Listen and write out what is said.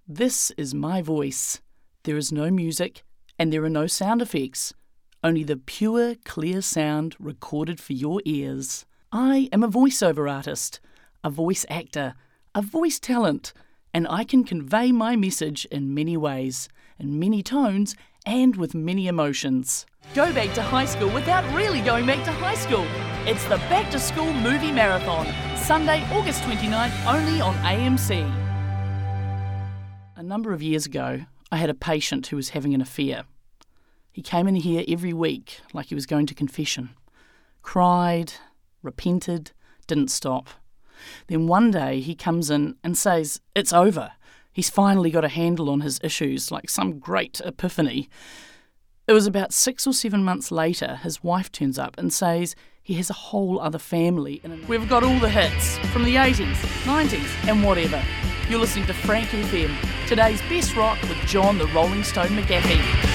This is my voice. There is no music and there are no sound effects. Only the pure, clear sound recorded for your ears. I am a voiceover artist, a voice actor, a voice talent, and I can convey my message in many ways, in many tones, and with many emotions. Go back to high school without really going back to high school. It's the Back to School Movie Marathon, Sunday, August 29th, only on AMC. A number of years ago, I had a patient who was having an affair. He came in here every week like he was going to confession. Cried, repented, didn't stop. Then one day he comes in and says, it's over. He's finally got a handle on his issues, like some great epiphany. It was about 6 or 7 months later, his wife turns up and says he has a whole other family. We've got all the hits from the 80s, 90s and whatever. You're listening to Frank FM, today's best rock with John the Rolling Stone McGaffey.